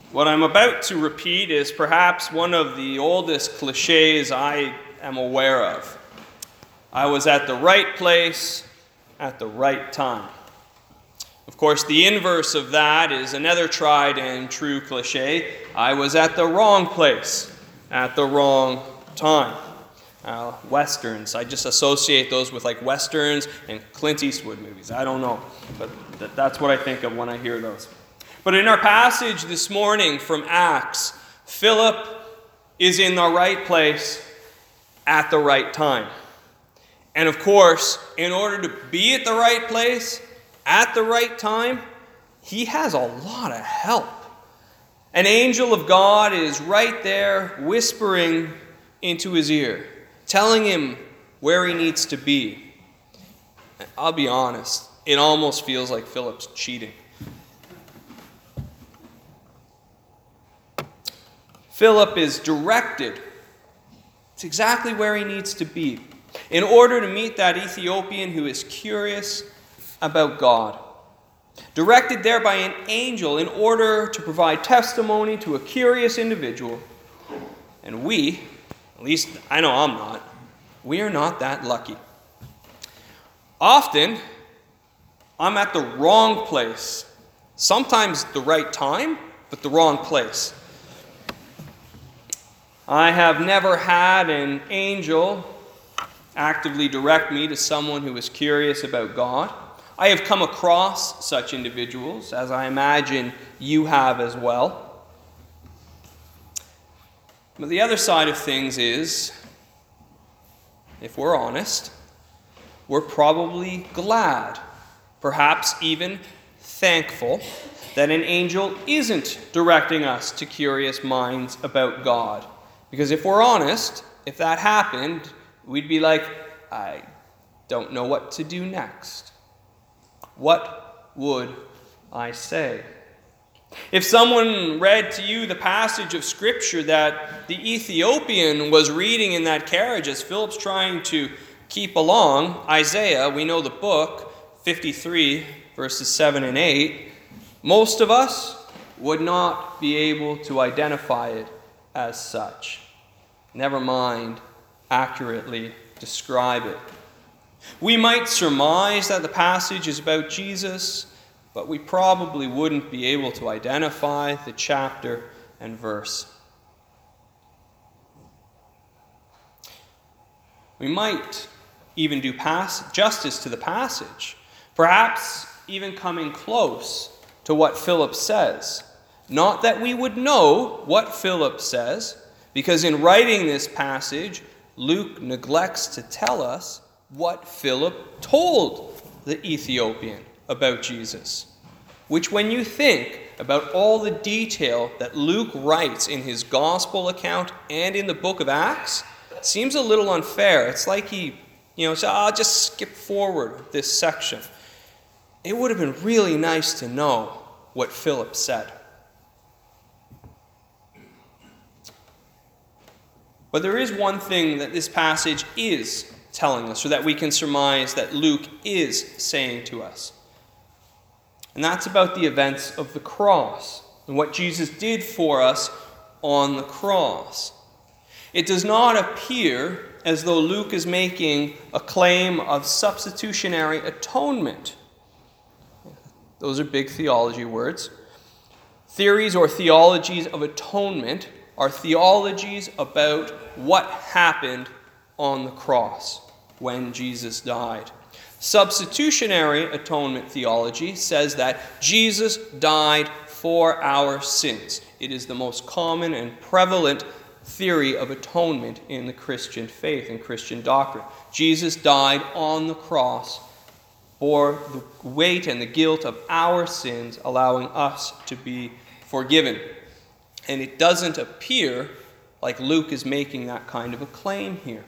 What I'm about to repeat is perhaps one of the oldest cliches I am aware of. I was at the right place at the right time. Of course, the inverse of that is another tried and true cliche. I was at the wrong place at the wrong time. Westerns, I just associate those with like Westerns and Clint Eastwood movies. I don't know, but that's what I think of when I hear those. But in our passage this morning from Acts, Philip is in the right place at the right time. And of course, in order to be at the right place at the right time, he has a lot of help. An angel of God is right there whispering into his ear, telling him where he needs to be. I'll be honest, it almost feels like Philip's cheating. Philip is directed to exactly where he needs to be in order to meet that Ethiopian who is curious about God. Directed there by an angel in order to provide testimony to a curious individual. And we, at least I know I'm not, we are not that lucky. Often, I'm at the wrong place. Sometimes the right time, but the wrong place. I have never had an angel actively direct me to someone who is curious about God. I have come across such individuals, as I imagine you have as well. But the other side of things is, if we're honest, we're probably glad, perhaps even thankful, that an angel isn't directing us to curious minds about God. Because if we're honest, if that happened, we'd be like, I don't know what to do next. What would I say? If someone read to you the passage of Scripture that the Ethiopian was reading in that carriage as Philip's trying to keep along, Isaiah, we know the book, 53, verses 7 and 8, most of us would not be able to identify it as such. Never mind accurately describe it. We might surmise that the passage is about Jesus, but we probably wouldn't be able to identify the chapter and verse. We might even do justice to the passage, perhaps even coming close to what Philip says. Not that we would know what Philip says, because in writing this passage, Luke neglects to tell us what Philip told the Ethiopian about Jesus. Which, when you think about all the detail that Luke writes in his gospel account and in the book of Acts, seems a little unfair. It's like he, so I'll just skip forward this section. It would have been really nice to know what Philip said. But there is one thing that this passage is telling us, or that we can surmise that Luke is saying to us. And that's about the events of the cross and what Jesus did for us on the cross. It does not appear as though Luke is making a claim of substitutionary atonement. Those are big theology words. Theories or theologies of atonement are theologies about what happened on the cross when Jesus died. Substitutionary atonement theology says that Jesus died for our sins. It is the most common and prevalent theory of atonement in the Christian faith and Christian doctrine. Jesus died on the cross for the weight and the guilt of our sins, allowing us to be forgiven. And it doesn't appear like Luke is making that kind of a claim here.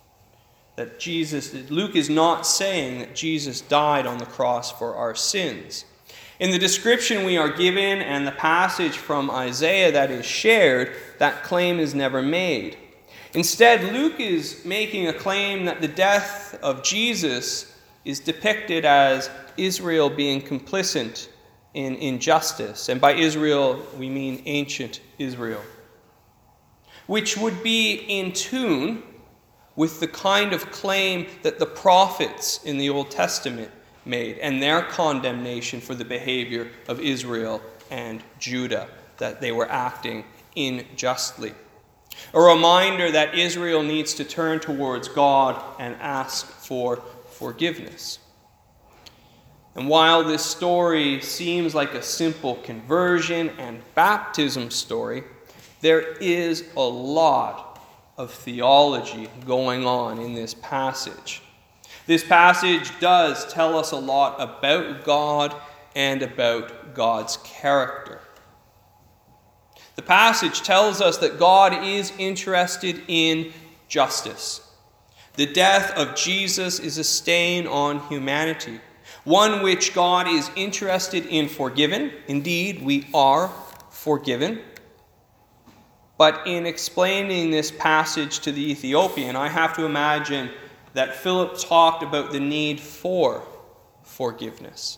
Luke is not saying that Jesus died on the cross for our sins. In the description we are given and the passage from Isaiah that is shared, that claim is never made. Instead, Luke is making a claim that the death of Jesus is depicted as Israel being complicit in injustice. And by Israel, we mean ancient Israel, which would be in tune with the kind of claim that the prophets in the Old Testament made and their condemnation for the behavior of Israel and Judah, that they were acting unjustly. A reminder that Israel needs to turn towards God and ask for forgiveness. And while this story seems like a simple conversion and baptism story, there is a lot of theology going on in this passage. This passage does tell us a lot about God and about God's character. The passage tells us that God is interested in justice. The death of Jesus is a stain on humanity, one which God is interested in forgiving. Indeed, we are forgiven. But in explaining this passage to the Ethiopian, I have to imagine that Philip talked about the need for forgiveness.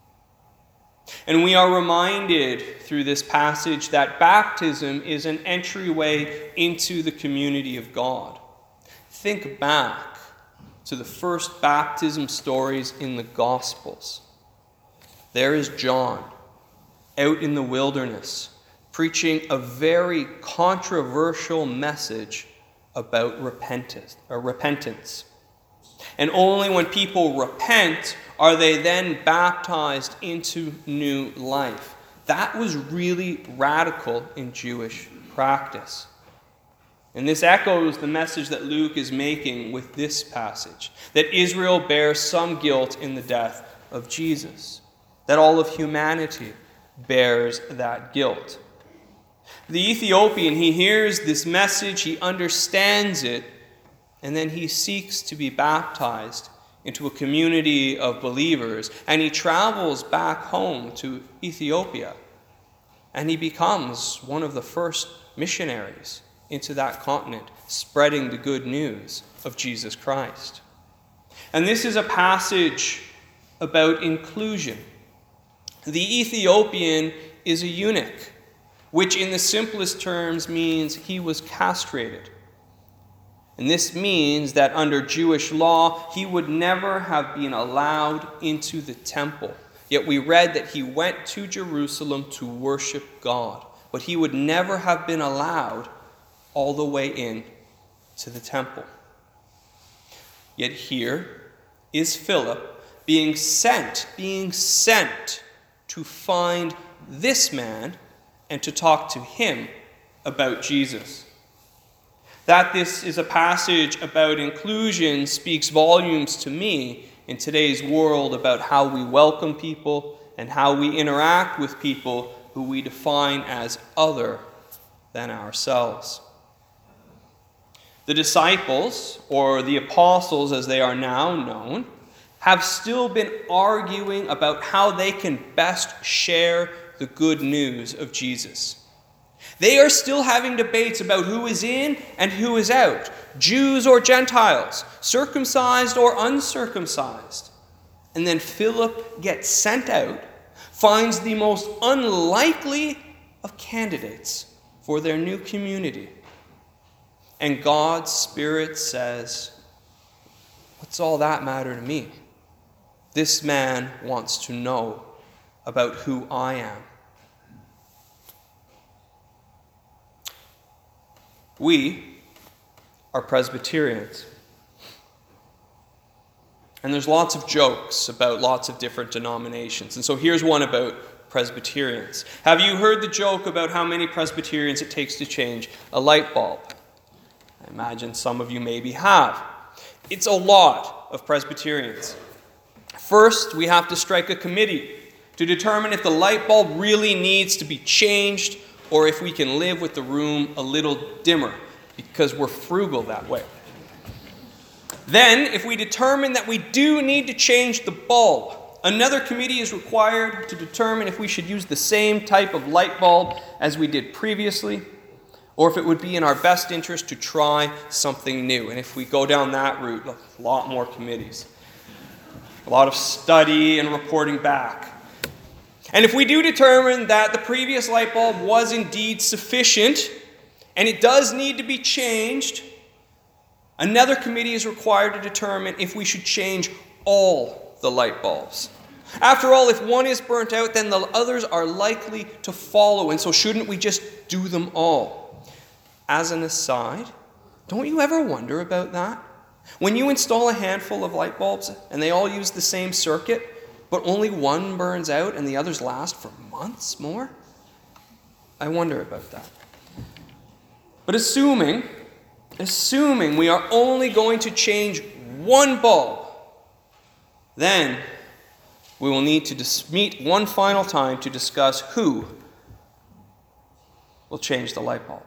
And we are reminded through this passage that baptism is an entryway into the community of God. Think back to the first baptism stories in the Gospels. There is John out in the wilderness preaching a very controversial message about repentance. And only when people repent are they then baptized into new life. That was really radical in Jewish practice. And this echoes the message that Luke is making with this passage, that Israel bears some guilt in the death of Jesus, that all of humanity bears that guilt. The Ethiopian, he hears this message, he understands it, and then he seeks to be baptized into a community of believers, and he travels back home to Ethiopia, and he becomes one of the first missionaries into that continent, spreading the good news of Jesus Christ. And this is a passage about inclusion. The Ethiopian is a eunuch, which in the simplest terms means he was castrated. And this means that under Jewish law, he would never have been allowed into the temple. Yet we read that he went to Jerusalem to worship God, but he would never have been allowed all the way in to the temple. Yet here is Philip being sent to find this man and to talk to him about Jesus. That this is a passage about inclusion speaks volumes to me in today's world about how we welcome people and how we interact with people who we define as other than ourselves. The disciples, or the apostles as they are now known, have still been arguing about how they can best share the good news of Jesus. They are still having debates about who is in and who is out, Jews or Gentiles, circumcised or uncircumcised. And then Philip gets sent out, finds the most unlikely of candidates for their new community. And God's Spirit says, "What's all that matter to me? This man wants to know about who I am." We are Presbyterians. And there's lots of jokes about lots of different denominations. And so here's one about Presbyterians. Have you heard the joke about how many Presbyterians it takes to change a light bulb? I imagine some of you maybe have. It's a lot of Presbyterians. First, we have to strike a committee to determine if the light bulb really needs to be changed or if we can live with the room a little dimmer, because we're frugal that way. Then, if we determine that we do need to change the bulb, another committee is required to determine if we should use the same type of light bulb as we did previously, or if it would be in our best interest to try something new. And if we go down that route, a lot more committees. A lot of study and reporting back. And if we do determine that the previous light bulb was indeed sufficient, and it does need to be changed, another committee is required to determine if we should change all the light bulbs. After all, if one is burnt out, then the others are likely to follow, and so shouldn't we just do them all? As an aside, don't you ever wonder about that? When you install a handful of light bulbs and they all use the same circuit, but only one burns out and the others last for months more? I wonder about that. But assuming we are only going to change one bulb, then we will need to meet one final time to discuss who will change the light bulb.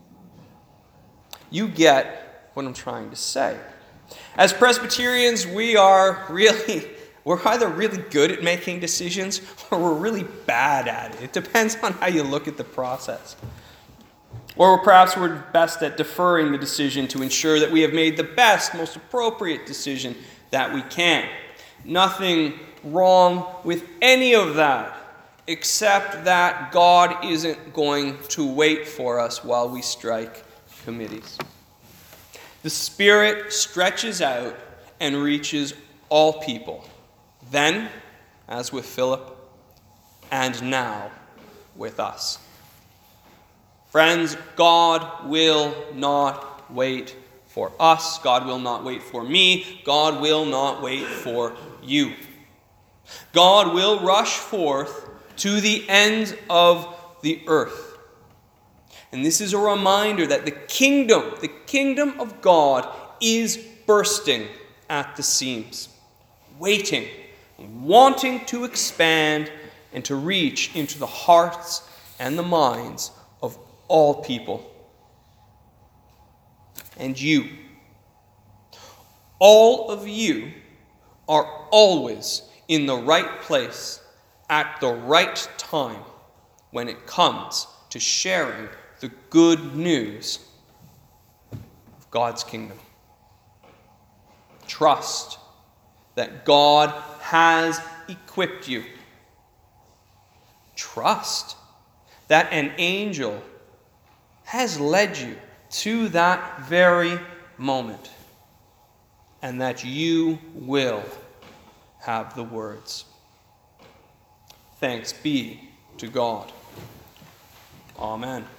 You get what I'm trying to say. As Presbyterians, we're either really good at making decisions or we're really bad at it. It depends on how you look at the process. Or perhaps we're best at deferring the decision to ensure that we have made the best, most appropriate decision that we can. Nothing wrong with any of that, except that God isn't going to wait for us while we strike committees. The Spirit stretches out and reaches all people. Then, as with Philip, and now with us. Friends, God will not wait for us. God will not wait for me. God will not wait for you. God will rush forth to the ends of the earth. And this is a reminder that the kingdom of God is bursting at the seams, waiting, wanting to expand and to reach into the hearts and the minds of all people. And you, all of you, are always in the right place at the right time when it comes to sharing the good news of God's kingdom. Trust that God has equipped you. Trust that an angel has led you to that very moment, and that you will have the words. Thanks be to God. Amen.